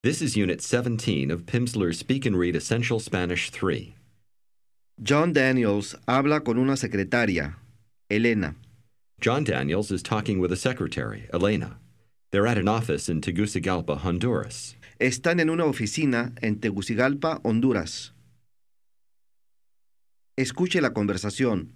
This is Unit 17 of Pimsleur's Speak and Read Essential Spanish 3. John Daniels habla con una secretaria, Elena. John Daniels is talking with a secretary, Elena. They're at an office in Tegucigalpa, Honduras. Están en una oficina en Tegucigalpa, Honduras. Escuche la conversación.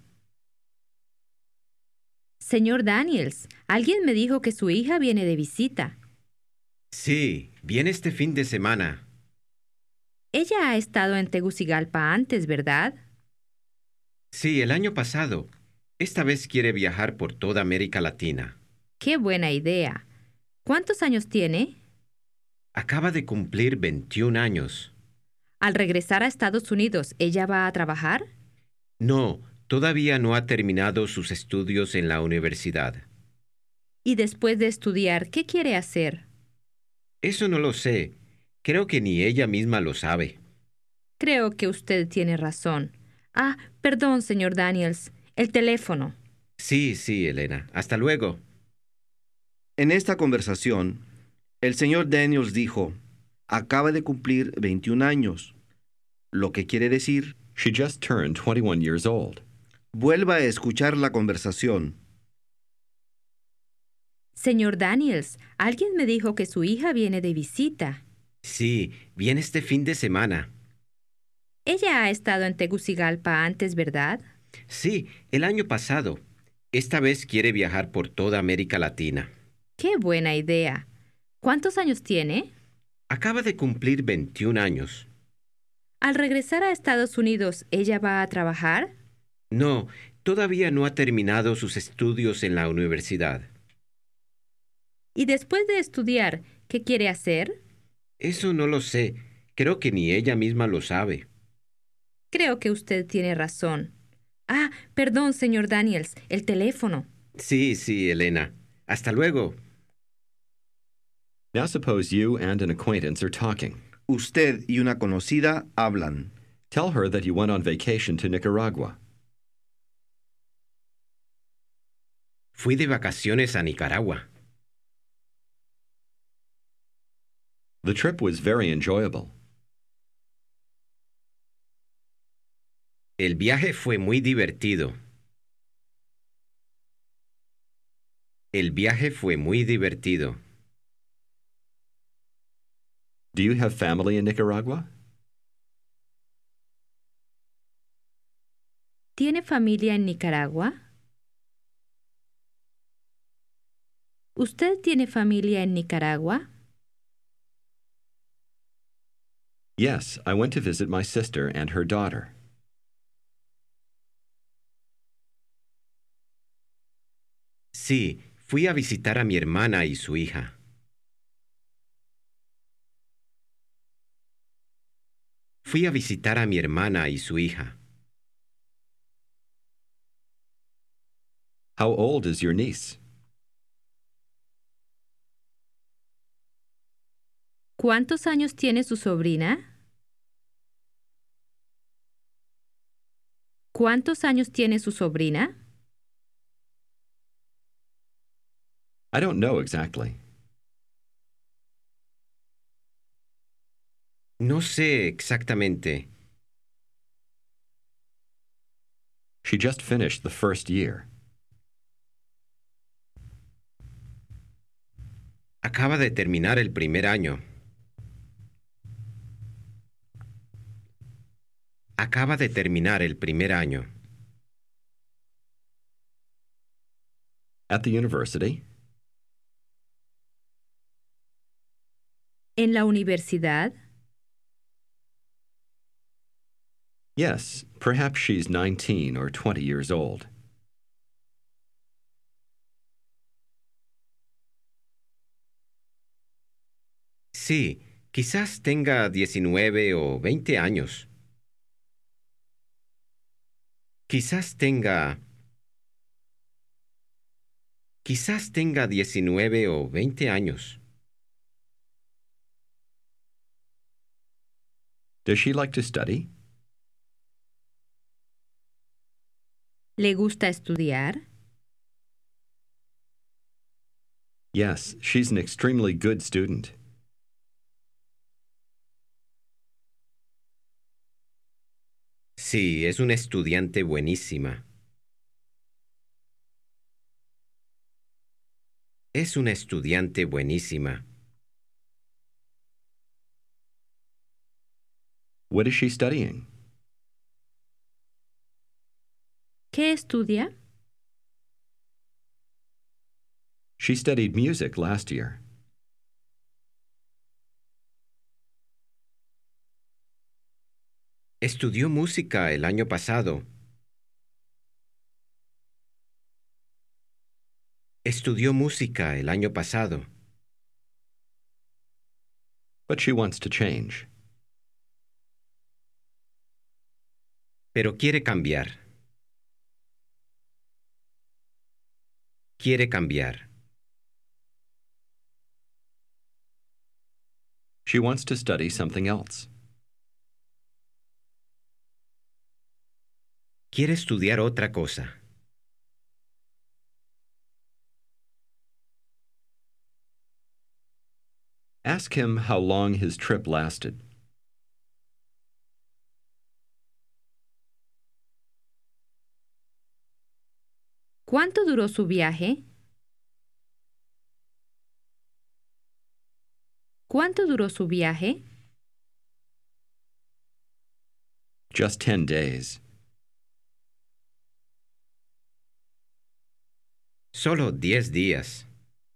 Señor Daniels, alguien me dijo que su hija viene de visita. Sí, viene este fin de semana. Ella ha estado en Tegucigalpa antes, ¿verdad? Sí, el año pasado. Esta vez quiere viajar por toda América Latina. ¡Qué buena idea! ¿Cuántos años tiene? Acaba de cumplir 21 años. Al regresar a Estados Unidos, ¿ella va a trabajar? No, todavía no ha terminado sus estudios en la universidad. Y después de estudiar, ¿qué quiere hacer? Eso no lo sé. Creo que ni ella misma lo sabe. Creo que usted tiene razón. Ah, perdón, señor Daniels. El teléfono. Sí, Elena. Hasta luego. En esta conversación, el señor Daniels dijo, acaba de cumplir 21 años, lo que quiere decir, She just turned 21 years old. vuelva a escuchar la conversación. Señor Daniels, alguien me dijo que su hija viene de visita. Sí, viene este fin de semana. Ella ha estado en Tegucigalpa antes, ¿verdad? Sí, el año pasado. Esta vez quiere viajar por toda América Latina. ¡Qué buena idea! ¿Cuántos años tiene? Acaba de cumplir 21 años. Al regresar a Estados Unidos, ¿ella va a trabajar? No, todavía no ha terminado sus estudios en la universidad. Y después de estudiar, ¿qué quiere hacer? Eso no lo sé. Creo que ni ella misma lo sabe. Creo que usted tiene razón. Ah, perdón, señor Daniels, el teléfono. Sí, Elena. Hasta luego. Now suppose you and an acquaintance are talking. Usted y una conocida hablan. Tell her that you went on vacation to Nicaragua. Fui de vacaciones a Nicaragua. The trip was very enjoyable. El viaje fue muy divertido. El viaje fue muy divertido. Do you have family in Nicaragua? ¿Tiene familia en Nicaragua? ¿Usted tiene familia en Nicaragua? Yes, I went to visit my sister and her daughter. Sí, fui a visitar a mi hermana y su hija. Fui a visitar a mi hermana y su hija. How old is your niece? ¿Cuántos años tiene su sobrina? ¿Cuántos años tiene su sobrina? I don't know exactly. No sé exactamente. She just finished the first year. Acaba de terminar el primer año. Acaba de terminar el primer año. At the university? ¿En la universidad? Yes, perhaps she's 19 or 20 years old. Sí, quizás tenga 19 o 20 años. Quizás tenga 19 o 20 años. Does she like to study? ¿Le gusta estudiar? Yes, she's an extremely good student. Sí, es una estudiante buenísima. Es una estudiante buenísima. What is she studying? ¿Qué estudia? She studied music last year. Estudió música el año pasado. Estudió música el año pasado. But she wants to change. Pero quiere cambiar. Quiere cambiar. She wants to study something else. Quiere estudiar otra cosa. Ask him how long his trip lasted. ¿Cuánto duró su viaje? ¿Cuánto duró su viaje? Just 10 days. Solo 10 días.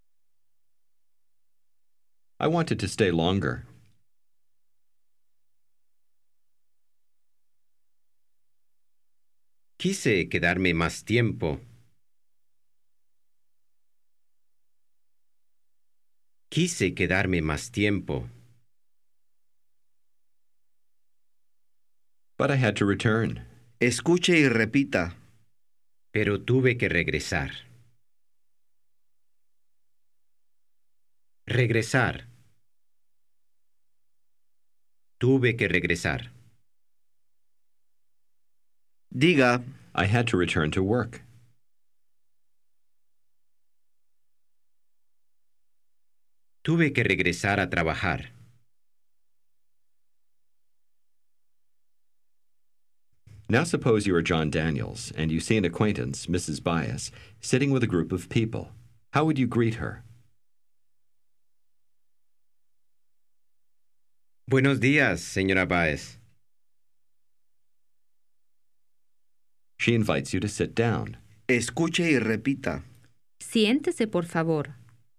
I wanted to stay longer. Quise quedarme más tiempo. Quise quedarme más tiempo. But I had to return. Escuche y repita. Pero tuve que regresar. Regresar. Tuve que regresar. Diga, I had to return to work. Tuve que regresar a trabajar. Now suppose you are John Daniels and you see an acquaintance, Mrs. Bias, sitting with a group of people. How would you greet her? Buenos días, señora Baez. She invites you to sit down. escuche y repita. Siéntese, por favor.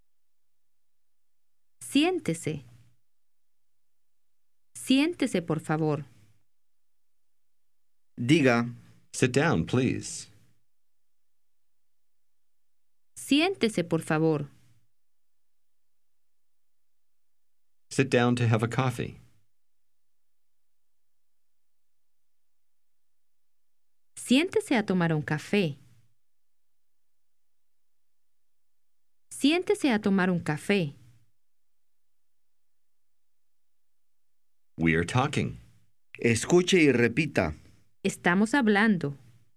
Siéntese. Siéntese, por favor. Diga, Sit down, please. Siéntese, por favor. Sit down to have a coffee. Siéntese a tomar un café. Siéntese a tomar un café. We are talking. escuche y repita. Estamos hablando.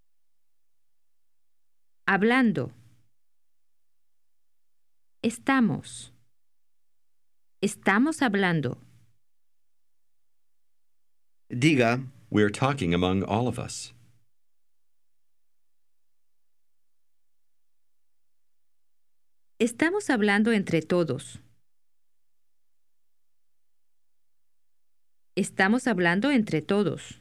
Hablando. Estamos. Estamos hablando. Diga, We are talking among all of us. Estamos hablando entre todos. Estamos hablando entre todos.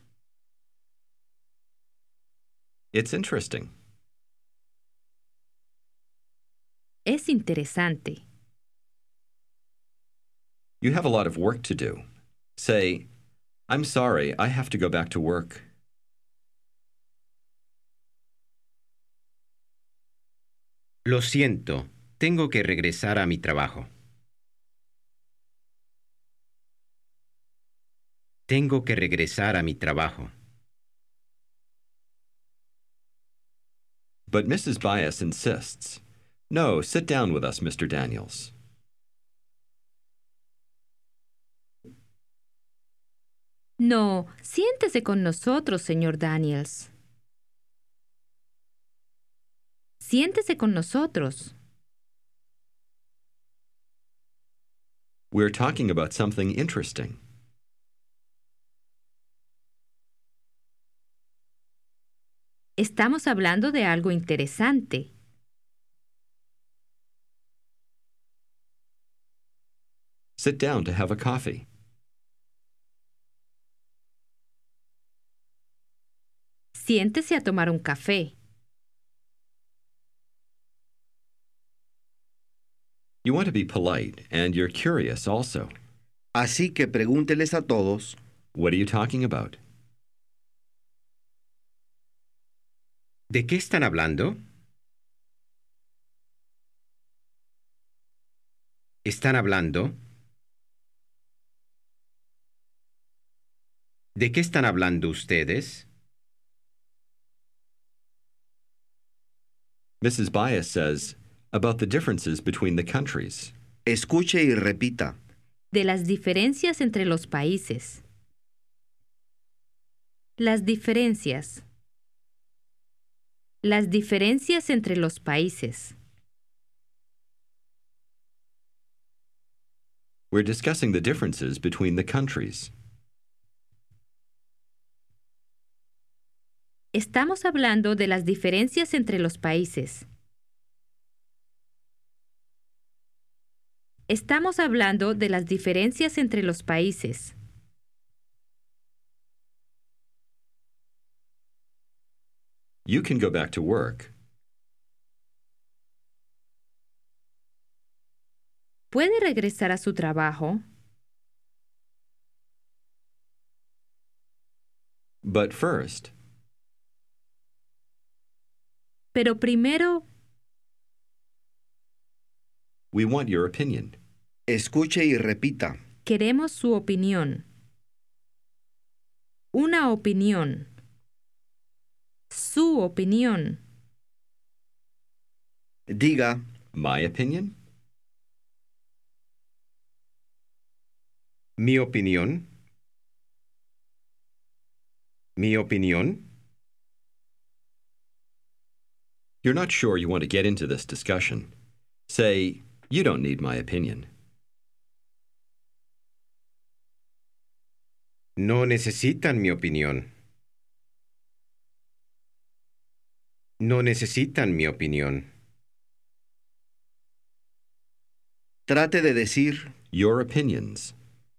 It's interesting. Es interesante. You have a lot of work to do. Say, I'm sorry, I have to go back to work. Lo siento, tengo que regresar a mi trabajo. Tengo que regresar a mi trabajo. But Mrs. Bias insists. No, sit down with us, Mr. Daniels. No, siéntese con nosotros, señor Daniels. Siéntese con nosotros. We're talking about something interesting. Estamos hablando de algo interesante. Sit down to have a coffee. Siéntese a tomar un café. You want to be polite, and you're curious also. Así que pregúnteles a todos, What are you talking about? ¿De qué están hablando? ¿Están hablando? ¿De qué están hablando ustedes? Mrs. Bias says, about the differences between the countries. escuche y repita. De las diferencias entre los países. Las diferencias. Las diferencias entre los países. We're discussing the differences between the countries. Estamos hablando de las diferencias entre los países. Estamos hablando de las diferencias entre los países. You can go back to work. ¿Puede regresar a su trabajo? But first, Pero primero, we want your opinion. Escuche y repita. queremos su opinión. Una opinión. Su opinión. Diga, My opinion? ¿Mi opinión? ¿Mi opinión? You're not sure you want to get into this discussion. Say, you don't need my opinion. No necesitan mi opinión. No necesitan mi opinión. trate de decir, Your opinions.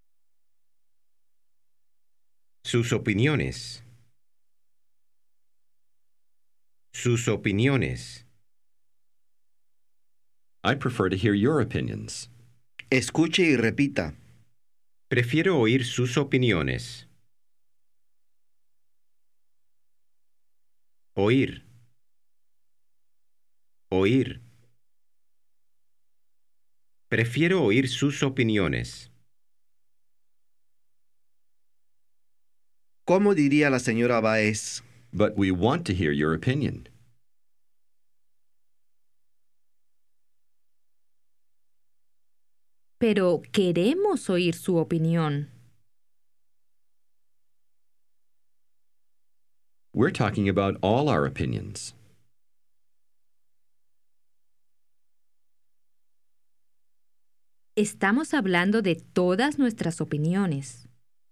Sus opiniones. Sus opiniones. I prefer to hear your opinions. escuche y repita. Prefiero oír sus opiniones. Oír. Oír. Prefiero oír sus opiniones. ¿Cómo diría la señora Baez? But we want to hear your opinion. Pero queremos oír su opinión. We're talking about all our opinions. Estamos hablando de todas nuestras opiniones.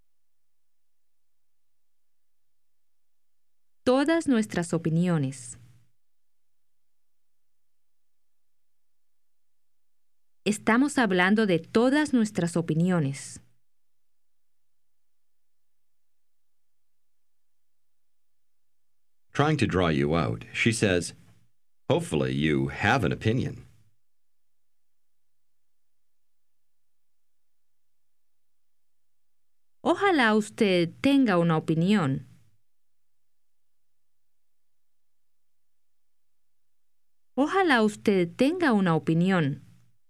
Todas nuestras opiniones. Estamos hablando de todas nuestras opiniones. Trying to draw you out, she says, hopefully you have an opinion. Ojalá usted tenga una opinión. Ojalá usted tenga una opinión.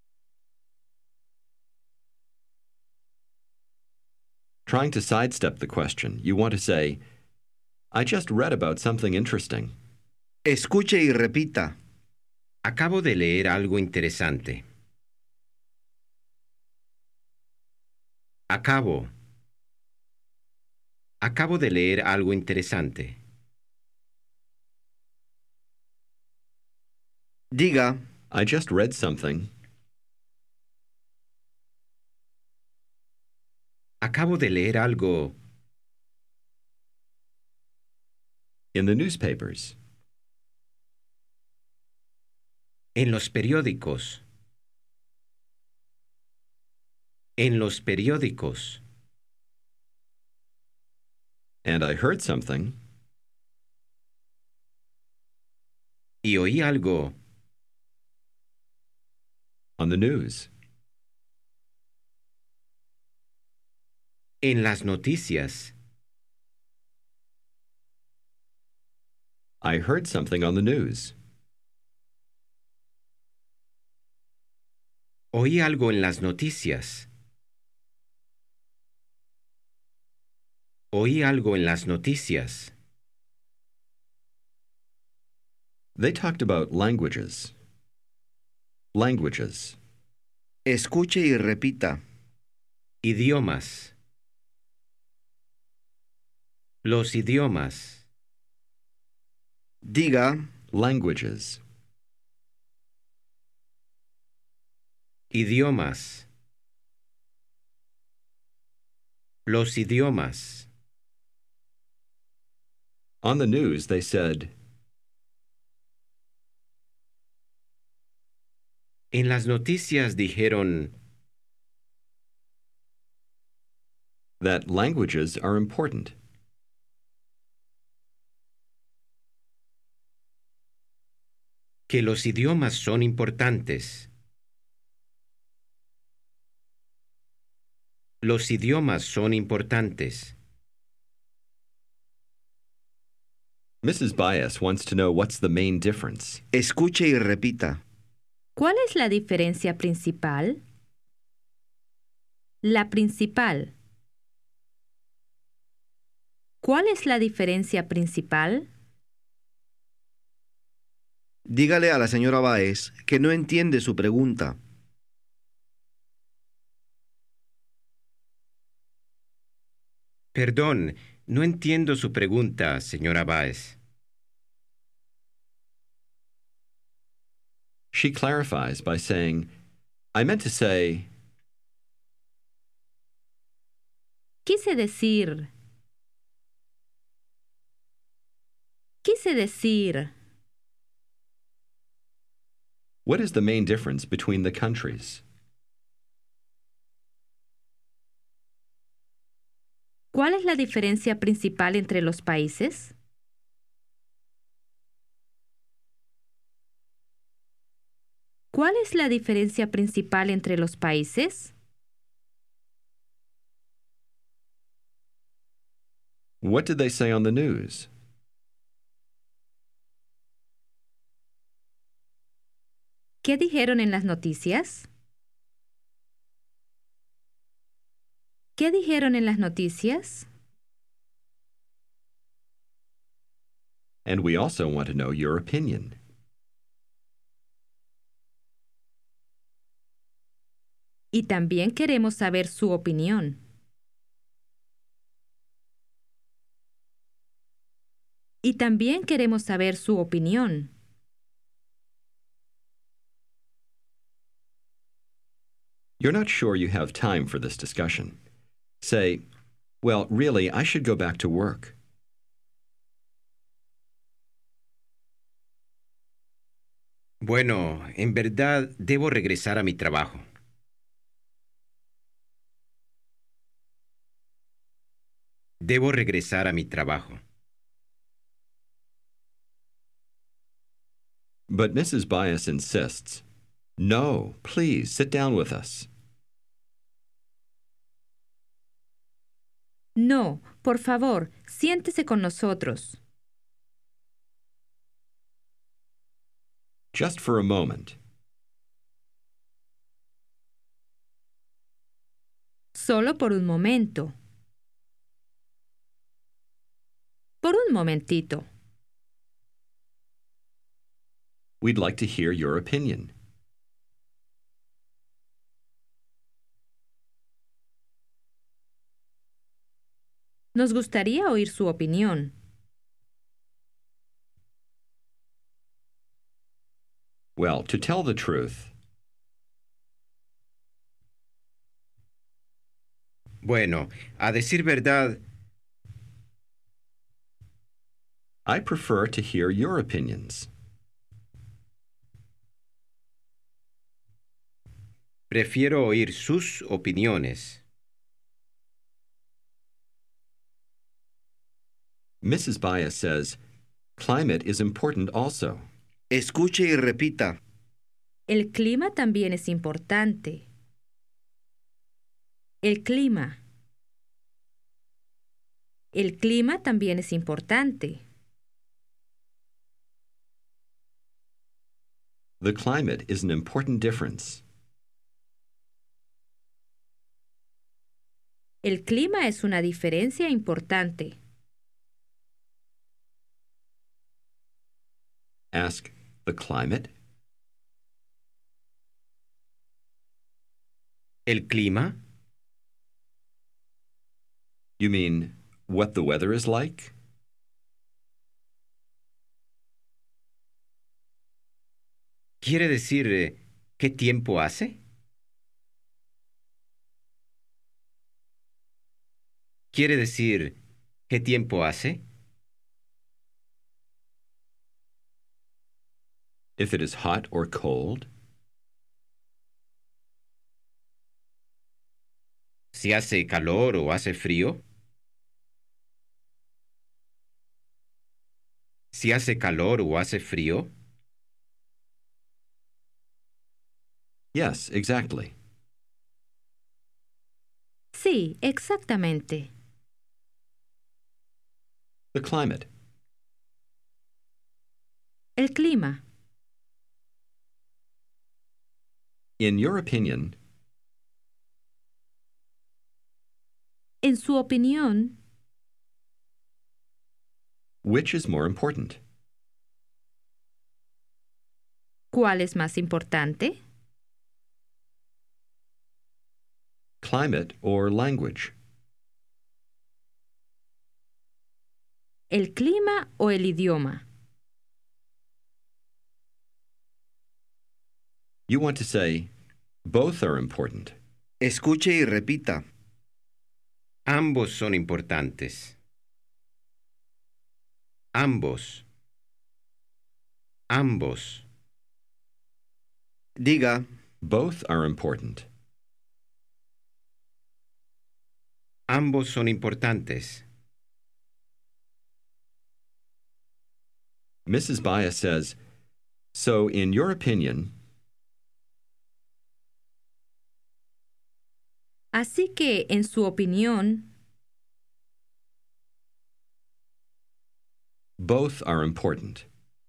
Trying to sidestep the question, you want to say, I just read about something interesting. Escuche y repita. Acabo de leer algo interesante. Acabo de leer algo interesante. Diga, I just read something. Acabo de leer algo In the newspapers. En los periódicos. En los periódicos. And I heard something. Y oí algo. On the news. En las noticias. I heard something on the news. Oí algo en las noticias. Oí algo en las noticias. They talked about languages. Languages. Escuche y repita. Idiomas. Los idiomas. Diga, Languages. Idiomas. Los idiomas. On the news, they said, En las noticias dijeron that languages are important. que los idiomas son importantes. Los idiomas son importantes. Mrs. Bias wants to know what's the main difference. escuche y repita. ¿Cuál es la diferencia principal? La principal. ¿Cuál es la diferencia principal? Dígale a la señora Baez que no entiende su pregunta. Perdón, no entiendo su pregunta, señora Baez. She clarifies by saying, I meant to say, Quise decir. Quise decir. what is the main difference between the countries? ¿Cuál es la diferencia principal entre los países? ¿Cuál es la diferencia principal entre los países? What did they say on the news? ¿Qué dijeron en las noticias? ¿Qué dijeron en las noticias? And we also want to know your opinion. Y también queremos saber su opinión. Y también queremos saber su opinión. You're not sure you have time for this discussion. Say, well, really, I should go back to work. Bueno, en verdad debo regresar a mi trabajo. Debo regresar a mi trabajo. But Mrs. Bias insists, no, please, sit down with us. No, por favor, siéntese con nosotros. Just for a moment. Solo por un momento. Por un momentito. We'd like to hear your opinion. Nos gustaría oír su opinión. Well, to tell the truth, Bueno, a decir verdad, I prefer to hear your opinions. Prefiero oír sus opiniones. Mrs. Bias says, climate is important also. Escuche y repita. El clima también es importante. El clima. El clima también es importante. The climate is an important difference. El clima es una diferencia importante. Ask, the climate? ¿El clima? You mean what the weather is like? ¿Quiere decir qué tiempo hace? ¿Quiere decir qué tiempo hace? If it is hot or cold? ¿Si hace calor o hace frío? ¿Si hace calor o hace frío? Yes, exactly. Sí, exactamente. The climate. El clima. In your opinion, En su opinión, which is more important? ¿cuál es más importante? Climate or language? ¿El clima o el idioma? You want to say, both are important. Escuche y repita. Ambos son importantes. Ambos. Ambos. Diga, Both are important. Ambos son importantes. Mrs. Bias says, so in your opinion, Así que, en su opinión, both are important.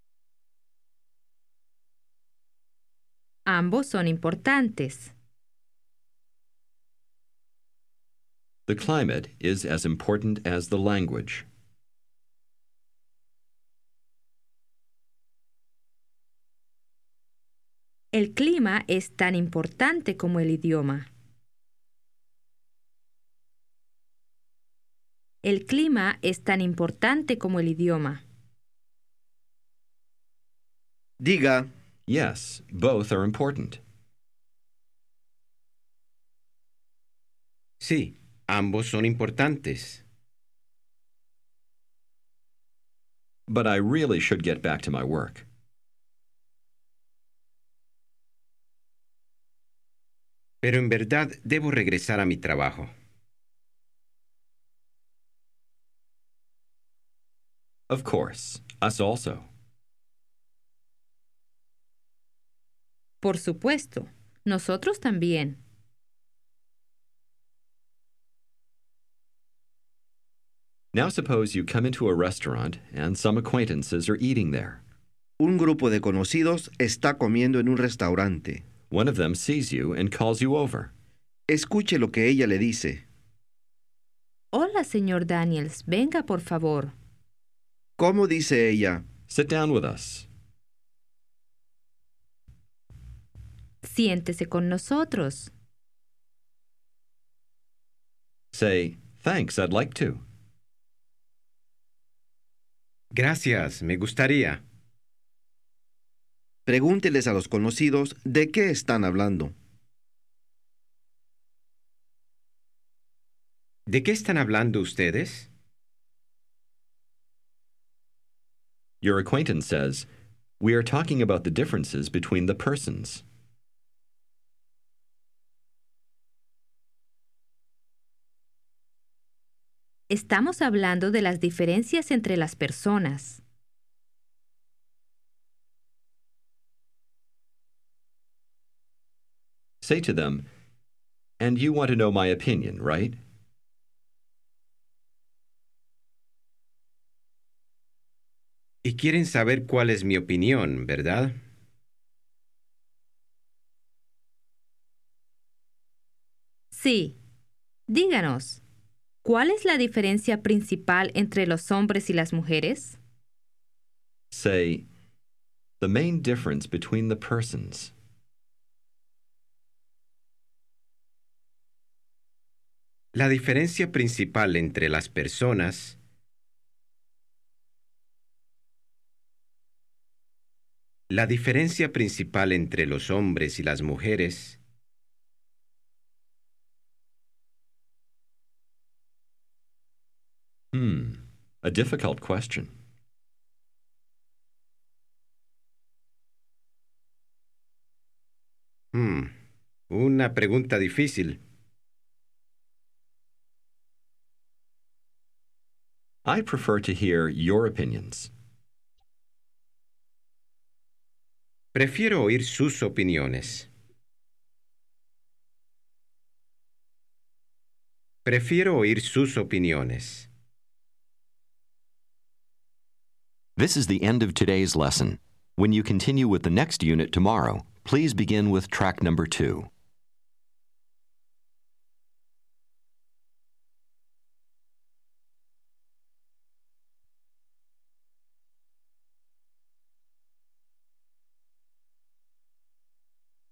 ambos son importantes. The climate is as important as the language. El clima es tan importante como el idioma. El clima es tan importante como el idioma. diga, Yes, both are important. Sí, ambos son importantes. But I really should get back to my work. Pero en verdad debo regresar a mi trabajo. Of course, us also. Por supuesto, nosotros también. Now suppose you come into a restaurant and some acquaintances are eating there. un grupo de conocidos está comiendo en un restaurante. One of them sees you and calls you over. Escuche lo que ella le dice. Hola, señor Daniels, venga, por favor. ¿Cómo dice ella? Sit down with us. Siéntese con nosotros. Say, thanks, I'd like to. Gracias, me gustaría. Pregúnteles a los conocidos de qué están hablando. ¿De qué están hablando ustedes? Your acquaintance says, we are talking about the differences between the persons. Estamos hablando de las diferencias entre las personas. Say to them, "And you want to know my opinion, right?" Y quieren saber cuál es mi opinión, ¿verdad? Sí. Díganos, ¿cuál es la diferencia principal entre los hombres y las mujeres? Say, "The main difference between the persons." La diferencia principal entre las personas. La diferencia principal entre los hombres y las mujeres. A difficult question. Una pregunta difícil. I prefer to hear your opinions. Prefiero oír sus opiniones. Prefiero oír sus opiniones. This is the end of today's lesson. When you continue with the next unit tomorrow, please begin with track number 2.